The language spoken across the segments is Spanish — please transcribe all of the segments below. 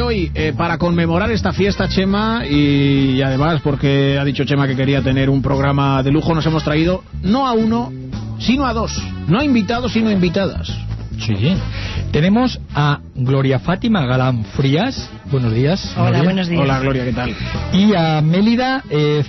hoy, para conmemorar esta fiesta, Chema, y además porque ha dicho Chema que quería tener un programa de lujo, nos hemos traído no a uno, sino a dos. No invitados, sino invitadas. Sí, tenemos a Gloria Fátima Galán Frías. Buenos días. Hola, buenos días. Hola, Gloria, ¿qué tal? Y a Nélida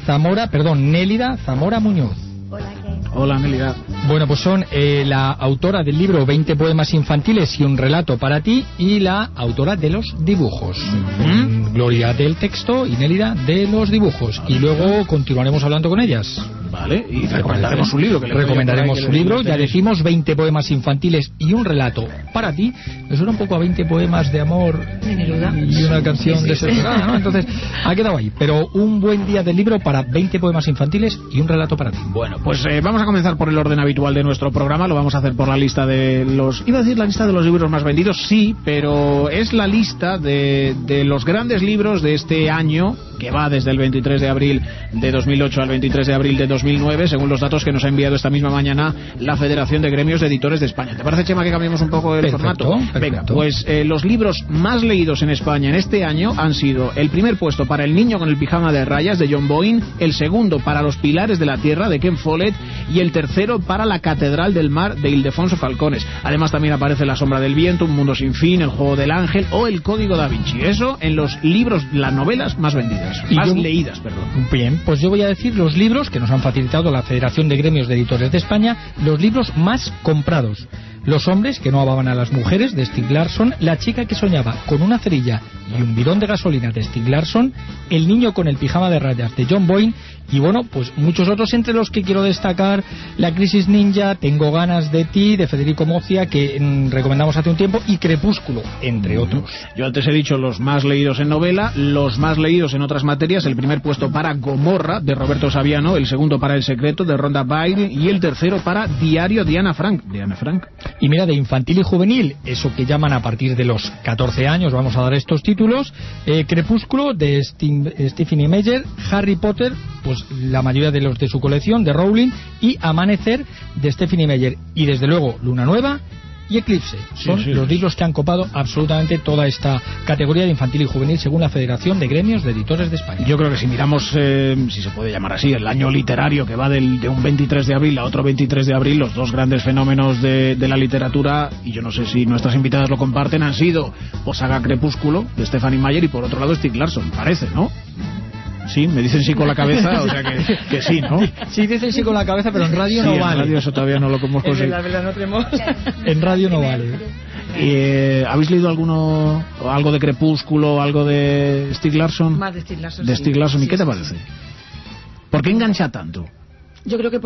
Zamora Muñoz. Hola, ¿qué? Hola, Nélida. Bueno, pues son la autora del libro 20 poemas infantiles y un relato para ti, y la autora de los dibujos. Gloria del texto y Nélida de los dibujos. Y luego continuaremos hablando con ellas. Vale, y recomendaremos su libro. Recomendaremos su libro, ya decimos 20 poemas infantiles y un relato para ti. Me suena un poco a 20 poemas de amor y una canción desesperada, ¿no? Entonces, ha quedado ahí. Pero un buen día del libro para 20 poemas infantiles y un relato para ti. Bueno, pues vamos a comenzar por el orden habitual de nuestro programa. Lo vamos a hacer por la lista de los... Iba a decir la lista de los libros más vendidos, sí, pero es la lista de los grandes libros de este año, que va desde el 23 de abril de 2008 al 23 de abril de 2009, según los datos que nos ha enviado esta misma mañana la Federación de Gremios de Editores de España. ¿Te parece, Chema, que cambiemos un poco el formato? Perfecto. Venga, pues los libros más leídos en España en este año han sido: el primer puesto para El niño con el pijama de rayas, de John Boyne; el segundo para Los pilares de la tierra, de Ken Follett; y el tercero para La catedral del mar, de Ildefonso Falcones. Además también aparece La sombra del viento, Un mundo sin fin, El juego del ángel o El código da Vinci. Eso en los libros, las novelas más vendidas, leídas, perdón. Bien, pues yo voy a decir los libros que nos han facilitado la Federación de Gremios de Editores de España, los libros más comprados. Los hombres que no amaban a las mujeres, de Stieg Larsson; La chica que soñaba con una cerilla y un bidón de gasolina, de Stieg Larsson; El niño con el pijama de rayas, de John Boyne; y bueno, pues muchos otros, entre los que quiero destacar La crisis ninja, Tengo ganas de ti, de Federico Mocia, que recomendamos hace un tiempo, y Crepúsculo, entre otros. Yo antes he dicho los más leídos en novela, los más leídos en otras materias: el primer puesto para Gomorra, de Roberto Saviano; el segundo para El secreto, de Rhonda Byrne; y el tercero para Diario de Ana Frank, Y mira, de infantil y juvenil, eso que llaman a partir de los 14 años, vamos a dar estos títulos: Crepúsculo, de Stephenie Meyer; Harry Potter, pues la mayoría de los de su colección, de Rowling; y Amanecer, de Stephenie Meyer; y desde luego Luna Nueva y Eclipse. Son los libros que han copado absolutamente toda esta categoría de infantil y juvenil, según la Federación de Gremios de Editores de España. Yo creo que si miramos, si se puede llamar así, el año literario, que va de un 23 de abril a otro 23 de abril, los dos grandes fenómenos de la literatura, y yo no sé si nuestras invitadas lo comparten, han sido o saga Crepúsculo, de Stephenie Meyer, y por otro lado Stieg Larsson, parece, ¿no? Sí, me dicen sí con la cabeza, o sea que sí, ¿no? Sí, dicen sí con la cabeza, pero en radio no vale. En radio eso todavía no lo hemos conseguido. La verdad no tenemos. En radio no vale. ¿Habéis leído algo de Crepúsculo, algo de Stieg Larsson? Más de Stieg Larsson. De Stieg Larsson, ¿y qué te parece? ¿Por qué engancha tanto? Yo creo que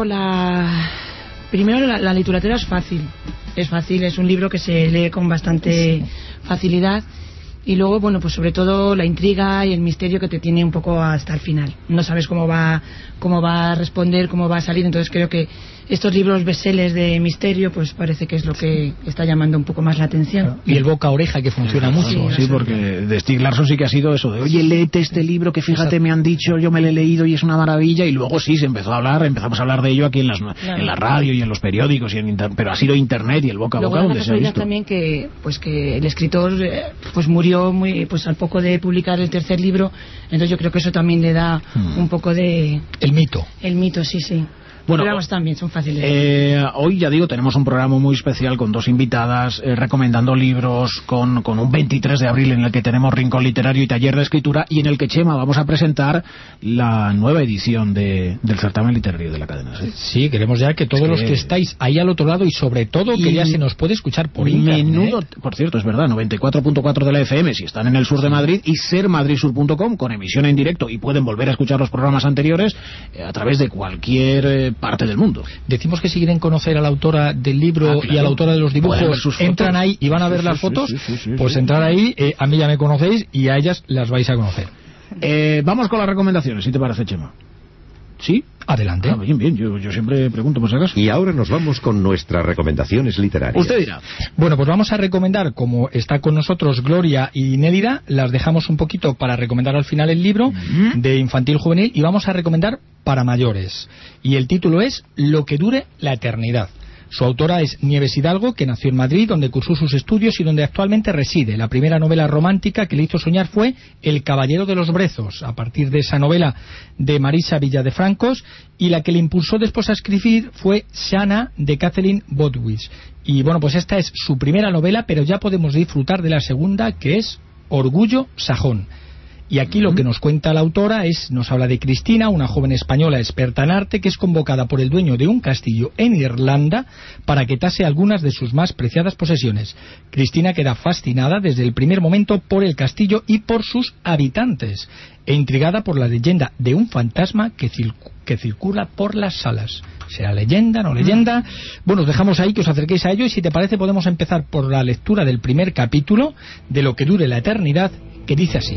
primero la literatura es fácil. Es un libro que se lee con bastante facilidad. Y luego, bueno, pues sobre todo la intriga y el misterio que te tiene un poco hasta el final. No sabes cómo va a responder, cómo va a salir. Entonces creo que estos libros bestsellers de misterio, pues parece que es lo que está llamando un poco más la atención. Y el boca a oreja, que funciona mucho. Sí, porque de Stieg Larsson sí que ha sido eso de: oye, léete este libro que fíjate, me han dicho, yo me lo he leído y es una maravilla. Y luego sí, empezamos a hablar de ello aquí en la radio y en los periódicos, pero ha sido internet y el boca a boca donde se ha visto. También que el escritor pues murió al poco de publicar el tercer libro. Entonces yo creo que eso también le da un poco de... El mito, sí. Bueno, pero vamos, también son fáciles. Hoy, ya digo, tenemos un programa muy especial con dos invitadas, recomendando libros, con un 23 de abril en el que tenemos Rincón Literario y Taller de Escritura, y en el que, Chema, vamos a presentar la nueva edición del certamen literario de la cadena SER. Sí, queremos ya que todos los que estáis ahí al otro lado, y sobre todo que ya se nos puede escuchar por internet. Por cierto, es verdad, 94.4 de la FM si están en el sur de Madrid, y sermadridsur.com, con emisión en directo, y pueden volver a escuchar los programas anteriores a través de cualquier parte del mundo. Decimos que si quieren conocer a la autora del libro y a la autora de los dibujos, entran ahí y van a ver las fotos, pues entrar ahí, a mí ya me conocéis y a ellas las vais a conocer. Vamos con las recomendaciones, si te parece, Chema. ¿Sí? Adelante. Bien, yo siempre pregunto por si acaso. Y ahora nos vamos con nuestras recomendaciones literarias. Usted dirá. Bueno, pues vamos a recomendar, como está con nosotros Gloria y Nélida, las dejamos un poquito para recomendar al final el libro de infantil juvenil, y vamos a recomendar para mayores. Y el título es Lo que dure la eternidad. Su autora es Nieves Hidalgo, que nació en Madrid, donde cursó sus estudios y donde actualmente reside. La primera novela romántica que le hizo soñar fue El caballero de los brezos, a partir de esa novela de Marisa Villadefrancos, y la que le impulsó después a escribir fue Shanna, de Kathleen Botwitz. Y bueno, pues esta es su primera novela, pero ya podemos disfrutar de la segunda, que es Orgullo sajón. Y aquí lo que nos cuenta la autora nos habla de Cristina, una joven española experta en arte que es convocada por el dueño de un castillo en Irlanda para que tase algunas de sus más preciadas posesiones. Cristina queda fascinada desde el primer momento por el castillo y por sus habitantes, e intrigada por la leyenda de un fantasma que circula por las salas. ¿Será leyenda, no leyenda? Bueno, os dejamos ahí que os acerquéis a ello, y si te parece podemos empezar por la lectura del primer capítulo de Lo que dure la eternidad, que dice así.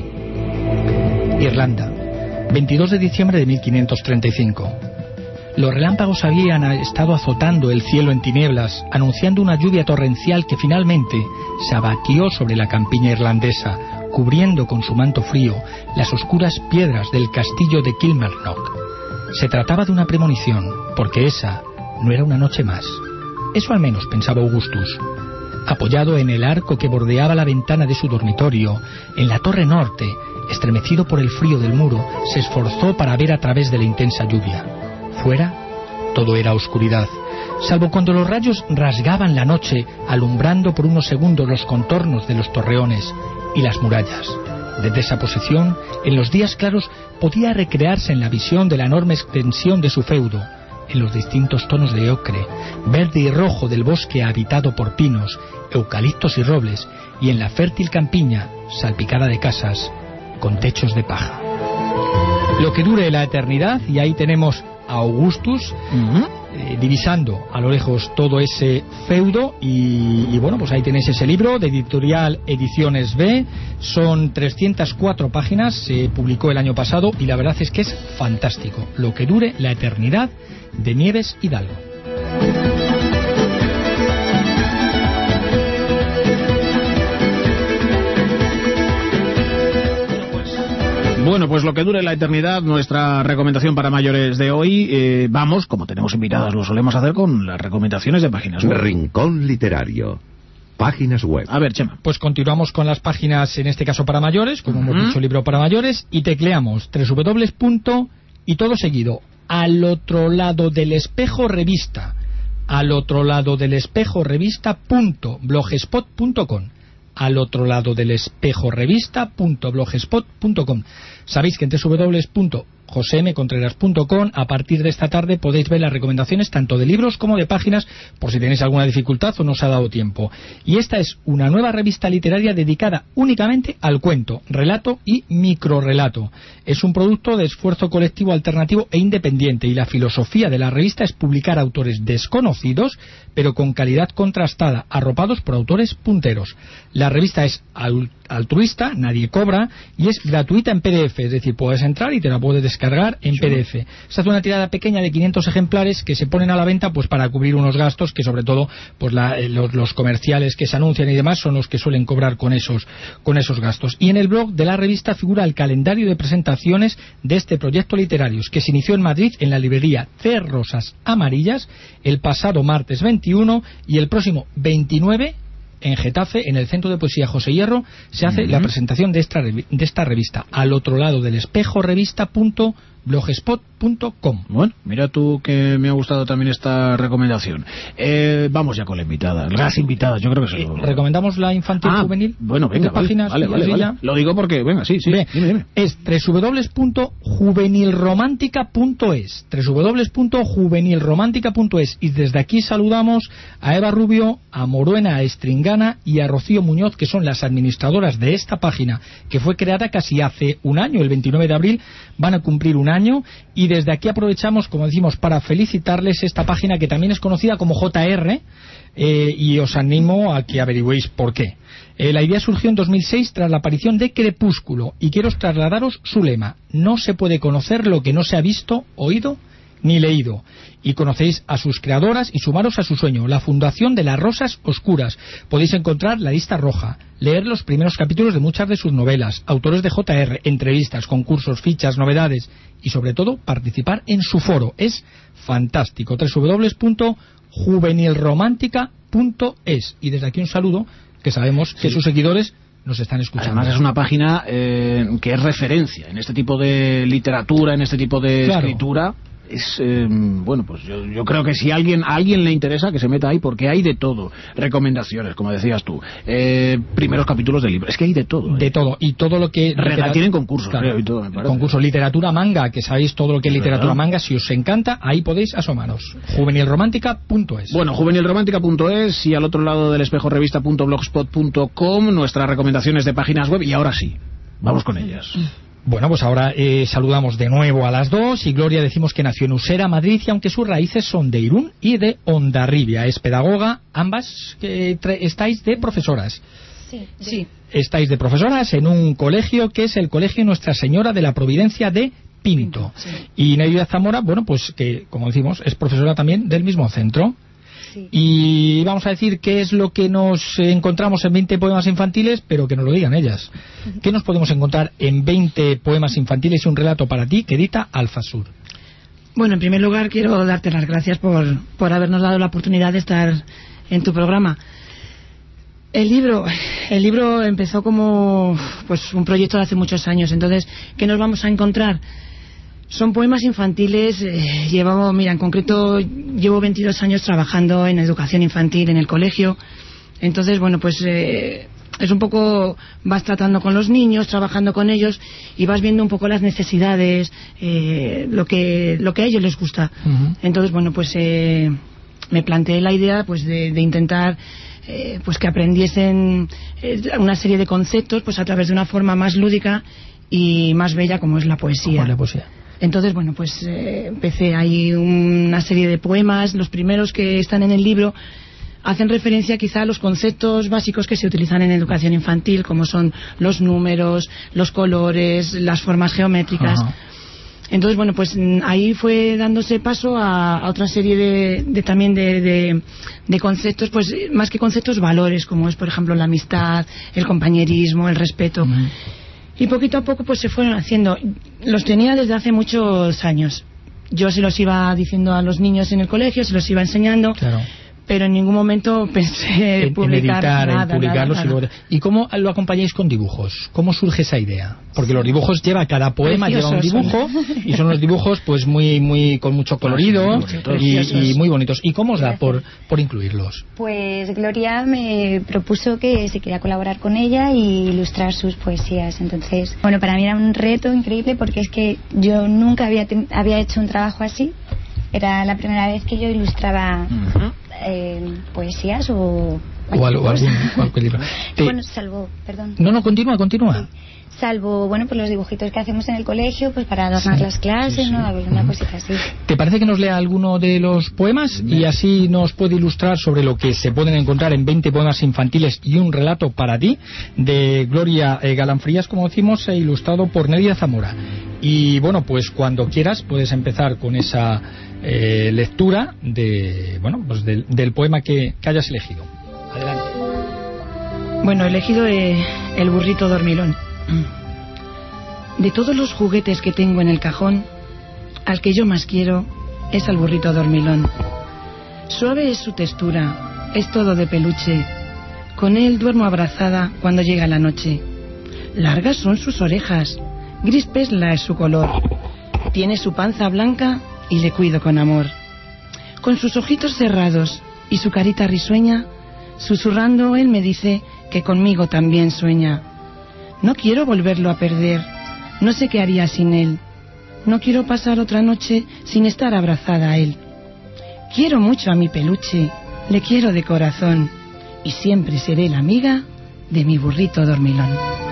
Irlanda, 22 de diciembre de 1535. Los relámpagos habían estado azotando el cielo en tinieblas, anunciando una lluvia torrencial que finalmente se abaqueó sobre la campiña irlandesa, cubriendo con su manto frío las oscuras piedras del castillo de Kilmarnock. Se trataba de una premonición, porque esa no era una noche más. Eso al menos pensaba Augustus. Apoyado en el arco que bordeaba la ventana de su dormitorio, en la torre norte, estremecido por el frío del muro, se esforzó para ver a través de la intensa lluvia. Fuera, todo era oscuridad, salvo cuando los rayos rasgaban la noche, alumbrando por unos segundos los contornos de los torreones y las murallas. Desde esa posición, en los días claros, podía recrearse en la visión de la enorme extensión de su feudo, en los distintos tonos de ocre, verde y rojo del bosque habitado por pinos, eucaliptos y robles, y en la fértil campiña, salpicada de casas, con techos de paja. Lo que dure la eternidad, y ahí tenemos a Augustus divisando a lo lejos todo ese feudo, y bueno, pues ahí tenéis ese libro de editorial Ediciones B. Son 304 páginas, se publicó el año pasado, y la verdad es que es fantástico. Lo que dure la eternidad, de Nieves Hidalgo. Bueno, pues lo que dure la eternidad, nuestra recomendación para mayores de hoy. Vamos, como tenemos invitadas, lo solemos hacer con las recomendaciones de páginas web. Rincón literario. Páginas web. A ver, Chema. Pues continuamos con las páginas, en este caso para mayores, como hemos dicho, libro para mayores, y tecleamos www. y todo seguido, al otro lado del espejo revista, al otro lado del espejo revista.blogspot.com, al otro lado del espejo revista.blogspot.com. Sabéis que en www.josemcontreras.com a partir de esta tarde podéis ver las recomendaciones tanto de libros como de páginas, por si tenéis alguna dificultad o no os ha dado tiempo. Y esta es una nueva revista literaria dedicada únicamente al cuento, relato y microrrelato. Es un producto de esfuerzo colectivo, alternativo e independiente, y la filosofía de la revista es publicar autores desconocidos pero con calidad contrastada, arropados por autores punteros. La revista es altruista, nadie cobra, y es gratuita en PDF, es decir, puedes entrar y te la puedes descargar en PDF. Se hace una tirada pequeña de 500 ejemplares que se ponen a la venta pues para cubrir unos gastos que sobre todo pues los comerciales que se anuncian y demás son los que suelen cobrar con esos gastos. Y en el blog de la revista figura el calendario de presentaciones de este proyecto literario, que se inició en Madrid en la librería C. Rosas Amarillas el pasado martes 21, y el próximo 29 en Getafe, en el Centro de Poesía José Hierro, se hace la presentación de esta revista, al otro lado del espejo revista.blogspot.com. Bueno, mira tú que me ha gustado también esta recomendación. Vamos ya con la invitada, las invitadas, yo creo que se lo... ¿Recomendamos la infantil juvenil? Bueno, venga, páginas, vale. Lo digo porque, venga, sí. Dime. Es www.juvenilromántica.es, www.juvenilromántica.es, y desde aquí saludamos a Eva Rubio, a Moruena Estringana y a Rocío Muñoz, que son las administradoras de esta página, que fue creada casi hace un año, el 29 de abril, van a cumplir un año, y desde aquí aprovechamos, como decimos, para felicitarles esta página que también es conocida como JR, y os animo a que averigüéis por qué. La idea surgió en 2006 tras la aparición de Crepúsculo, y quiero trasladaros su lema: no se puede conocer lo que no se ha visto, oído ni leído. Y conocéis a sus creadoras y sumaros a su sueño, la Fundación de las Rosas Oscuras. Podéis encontrar la lista roja, leer los primeros capítulos de muchas de sus novelas, autores de JR, entrevistas, concursos, fichas, novedades y sobre todo participar en su foro. Es fantástico. www.juvenilromántica.es. Y desde aquí un saludo, que sabemos que sus seguidores nos están escuchando. Además es una página que es referencia en este tipo de literatura, en este tipo de escritura. Es bueno, pues yo creo que si a alguien le interesa, que se meta ahí, porque hay de todo. Recomendaciones, como decías tú, primeros capítulos de libros, es que hay de todo. De todo, y todo lo que... Tienen concursos, claro, creo, y todo, me parece. Concursos, literatura manga, que sabéis todo lo que es literatura manga, si os encanta, ahí podéis asomaros. Juvenilromántica.es. Bueno, juvenilromántica.es, y al otro lado del espejo revista.blogspot.com, nuestras recomendaciones de páginas web, y ahora sí, vamos con ellas. Bueno, pues ahora saludamos de nuevo a las dos, y Gloria decimos que nació en Usera, Madrid, y aunque sus raíces son de Irún y de Hondarribia, es pedagoga, ambas estáis de profesoras. Sí. Estáis de profesoras en un colegio que es el Colegio Nuestra Señora de la Providencia de Pinto. Sí. Y Neida Zamora, bueno, pues que, como decimos, es profesora también del mismo centro. Sí. Y vamos a decir qué es lo que nos encontramos en 20 poemas infantiles, pero que nos lo digan ellas. ¿Qué nos podemos encontrar en 20 poemas infantiles y un relato para ti que edita Alfasur? Bueno, en primer lugar quiero darte las gracias por habernos dado la oportunidad de estar en tu programa. El libro empezó como pues un proyecto de hace muchos años. Entonces, ¿qué nos vamos a encontrar? Son poemas infantiles. En concreto llevo 22 años trabajando en educación infantil en el colegio. Entonces, bueno, pues es un poco, vas tratando con los niños, trabajando con ellos, y vas viendo un poco las necesidades, lo que a ellos les gusta. Uh-huh. Entonces, bueno, pues me planteé la idea pues de intentar pues que aprendiesen una serie de conceptos pues a través de una forma más lúdica y más bella, como es la poesía. Como la poesía. Entonces, bueno, pues empecé ahí una serie de poemas. Los primeros que están en el libro hacen referencia quizá a los conceptos básicos que se utilizan en educación infantil, como son los números, los colores, las formas geométricas. Ajá. Entonces, bueno, pues ahí fue dándose paso a otra serie de conceptos, pues más que conceptos, valores, como es, por ejemplo, la amistad, el compañerismo, el respeto. Uh-huh. Y poquito a poco pues se fueron haciendo. Los tenía desde hace muchos años. Yo se los iba diciendo a los niños en el colegio, se los iba enseñando. Claro. Pero en ningún momento pensé en publicarlos. Nada. ¿Y cómo lo acompañáis con dibujos? ¿Cómo surge esa idea? Porque los dibujos cada poema lleva un dibujo, y son los dibujos pues muy con mucho colorido y muy bonitos. ¿Y cómo os da por incluirlos? Pues Gloria me propuso que se quería colaborar con ella y ilustrar sus poesías. Entonces, bueno, para mí era un reto increíble, porque es que yo nunca había hecho un trabajo así. Era la primera vez que yo ilustraba poesías o cualquier libro. Bueno, salvo, perdón. No, continúa. Sí. Salvo, bueno, pues los dibujitos que hacemos en el colegio, pues para adornar las clases, ¿no? Alguna cosita así. ¿Te parece que nos lea alguno de los poemas? Y así nos puede ilustrar sobre lo que se pueden encontrar en 20 poemas infantiles y un relato para ti, de Gloria Galán Frías, como decimos, ilustrado por Neida Zamora. Y bueno, pues cuando quieras puedes empezar con esa lectura del poema que hayas elegido. Adelante. Bueno, he elegido El burrito dormilón. De todos los juguetes que tengo en el cajón, al que yo más quiero es al burrito dormilón. Suave es su textura, es todo de peluche. Con él duermo abrazada cuando llega la noche. Largas son sus orejas, gris pesla es su color. Tiene su panza blanca y le cuido con amor. Con sus ojitos cerrados y su carita risueña, susurrando él me dice que conmigo también sueña. No quiero volverlo a perder, no sé qué haría sin él. No quiero pasar otra noche sin estar abrazada a él. Quiero mucho a mi peluche, le quiero de corazón, y siempre seré la amiga de mi burrito dormilón.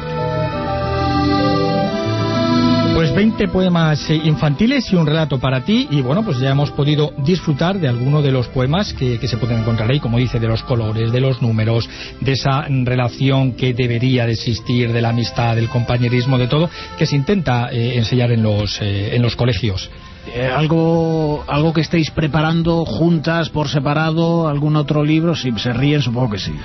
Pues 20 poemas infantiles y un relato para ti, y bueno, pues ya hemos podido disfrutar de alguno de los poemas que se pueden encontrar ahí, como dice, de los colores, de los números, de esa relación que debería de existir, de la amistad, del compañerismo, de todo, que se intenta enseñar en los colegios. ¿Algo que estéis preparando juntas, por separado, algún otro libro? Si se ríen, supongo que sí.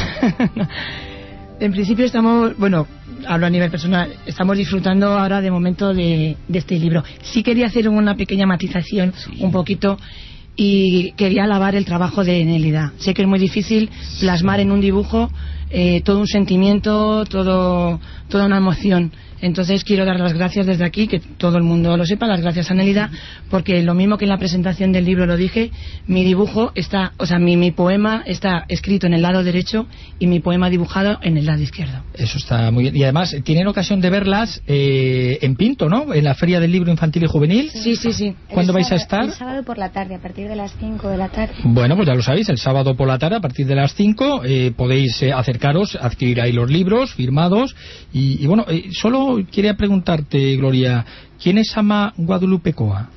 En principio estamos, bueno, hablo a nivel personal, estamos disfrutando ahora de momento de este libro. Sí quería hacer una pequeña matización, un poquito, y quería alabar el trabajo de Nélida. Sé que es muy difícil plasmar en un dibujo todo un sentimiento, toda una emoción. Entonces quiero dar las gracias desde aquí, que todo el mundo lo sepa, las gracias a Nélida, porque lo mismo que en la presentación del libro lo dije, mi dibujo está, o sea, mi poema está escrito en el lado derecho y mi poema dibujado en el lado izquierdo. Eso está muy bien. Y además, ¿tienen ocasión de verlas en Pinto, ¿no? En la Feria del Libro Infantil y Juvenil. Sí. ¿Cuándo vais a estar? El sábado por la tarde, a partir de las 5 de la tarde. Bueno, pues ya lo sabéis, el sábado por la tarde, a partir de las 5, podéis acercaros, adquirir ahí los libros firmados. Y bueno, solo quería preguntarte, Gloria, ¿quién es Ama Guadalupecoa?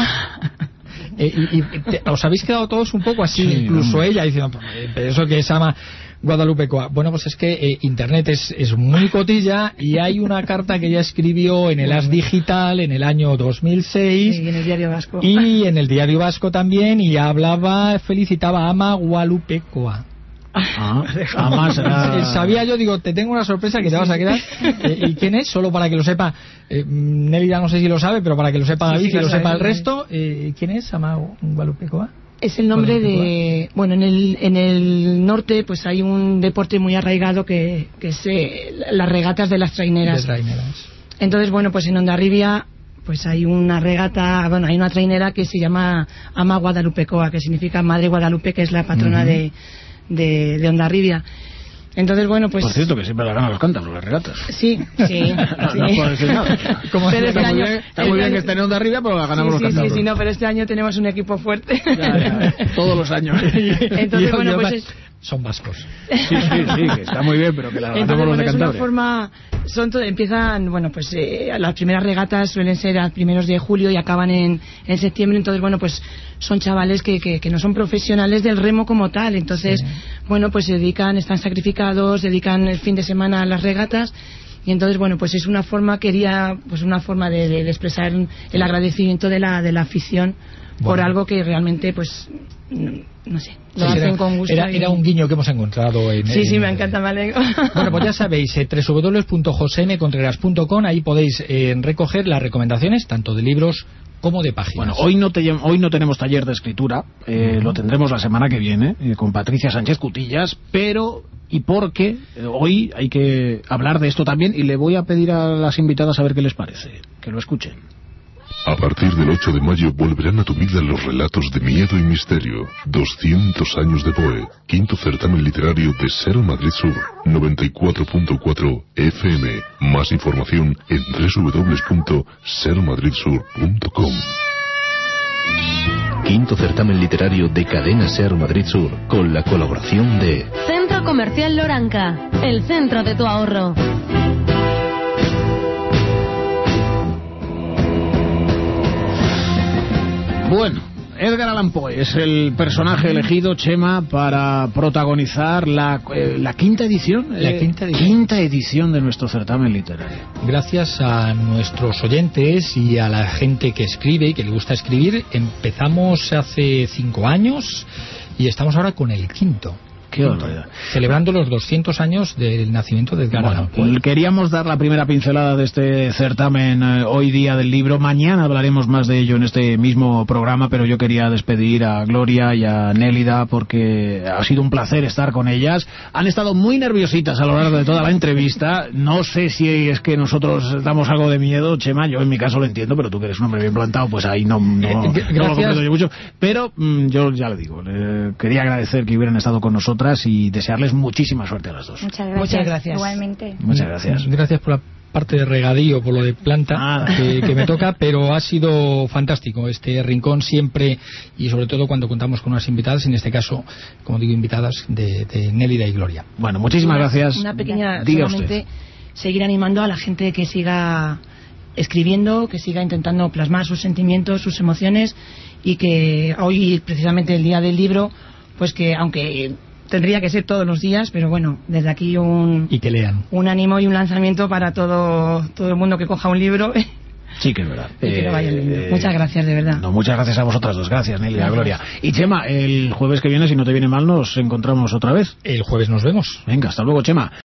Os habéis quedado todos un poco así, sí, incluso ella, diciendo, pero eso que es Ama Guadalupecoa. Bueno, pues es que Internet es muy cotilla y hay una carta que ella escribió en el As Digital en el año 2006. Y en el Diario Vasco. Y en el Diario Vasco también, y felicitaba a Ama Guadalupecoa. Sabía yo, digo, te tengo una sorpresa que te vas a quedar. ¿Y quién es? Solo para que lo sepa Nélida, no sé si lo sabe, pero para que lo sepa David y lo sepa el resto. ¿Quién es Ama Guadalupecoa? Es el nombre de... Bueno, en el norte pues hay un deporte muy arraigado que es las regatas de las traineras. Entonces, bueno, pues en Hondarribia pues hay una regata, bueno, hay una trainera que se llama Ama Guadalupecoa, que significa Madre Guadalupe, que es la patrona de Hondarribia. Entonces, bueno, pues... Por cierto, que siempre la ganan los cántabros, las regatas. Sí. No puedo decir nada. Pero este año, está muy bien que estén en Hondarribia, pero la ganamos los cántabros. Sí, no, pero este año tenemos un equipo fuerte. Ya, todos los años. Entonces, bueno, pues... Son vascos. Sí, que está muy bien, pero que la ganamos los de Cantabria. Es una forma... empiezan, bueno, pues las primeras regatas suelen ser a primeros de julio y acaban en septiembre. Entonces, bueno, pues son chavales que no son profesionales del remo como tal. Entonces, bueno, pues se dedican, están sacrificados, dedican el fin de semana a las regatas. Y entonces, bueno, pues es una forma, una forma de expresar el agradecimiento de la afición por algo que realmente, pues... no sé, lo hacen con gusto. Era un guiño que hemos encontrado en... Sí, me encanta, me alegro. Bueno, pues ya sabéis, www.josemcontreras.com, ahí podéis recoger las recomendaciones tanto de libros como de páginas. Bueno, hoy no tenemos taller de escritura, lo tendremos la semana que viene con Patricia Sánchez Cutillas, pero y porque hoy hay que hablar de esto también, y le voy a pedir a las invitadas a ver qué les parece, que lo escuchen. A partir del 8 de mayo volverán a tu vida los relatos de miedo y misterio. 200 años de Poe, quinto certamen literario de Ser Madrid Sur, 94.4 FM. Más información en www.sermadridsur.com. Quinto certamen literario de Cadena Ser Madrid Sur, con la colaboración de Centro Comercial Loranca, el centro de tu ahorro. Bueno, Edgar Allan Poe es el personaje elegido, Chema, para protagonizar la quinta edición. Quinta edición de nuestro certamen literario. Gracias a nuestros oyentes y a la gente que escribe y que le gusta escribir, empezamos hace 5 años y estamos ahora con el quinto. Qué barbaridad. Celebrando los 200 años del nacimiento de Edgar Allan Poe. Queríamos dar la primera pincelada de este certamen hoy día del libro. Mañana hablaremos más de ello en este mismo programa, pero yo quería despedir a Gloria y a Nélida porque ha sido un placer estar con ellas. Han estado muy nerviositas a lo largo de toda la entrevista. No sé si es que nosotros damos algo de miedo, Chema. Yo en mi caso lo entiendo, pero tú que eres un hombre bien plantado, pues ahí no lo comprendo yo mucho. Pero yo ya le digo, quería agradecer que hubieran estado con nosotros y desearles muchísima suerte a las dos. Muchas gracias. Igualmente. Muchas gracias. Gracias por la parte de regadío, por lo de planta que me toca, pero ha sido fantástico este rincón siempre, y sobre todo cuando contamos con unas invitadas, en este caso, como digo, invitadas de Nélida y Gloria. Bueno, muchísimas gracias. Una pequeña, solamente seguir animando a la gente que siga escribiendo, que siga intentando plasmar sus sentimientos, sus emociones, y que hoy, precisamente el día del libro, pues que aunque tendría que ser todos los días, pero bueno, desde aquí y que lean. Un ánimo y un lanzamiento para todo el mundo que coja un libro Sí que es verdad. Y que no vayan lindo. Muchas gracias, de verdad. No, muchas gracias a vosotras dos. Gracias, Nelia, Gloria. Y Chema, el jueves que viene, si no te viene mal, nos encontramos otra vez. El jueves nos vemos. Venga, hasta luego, Chema.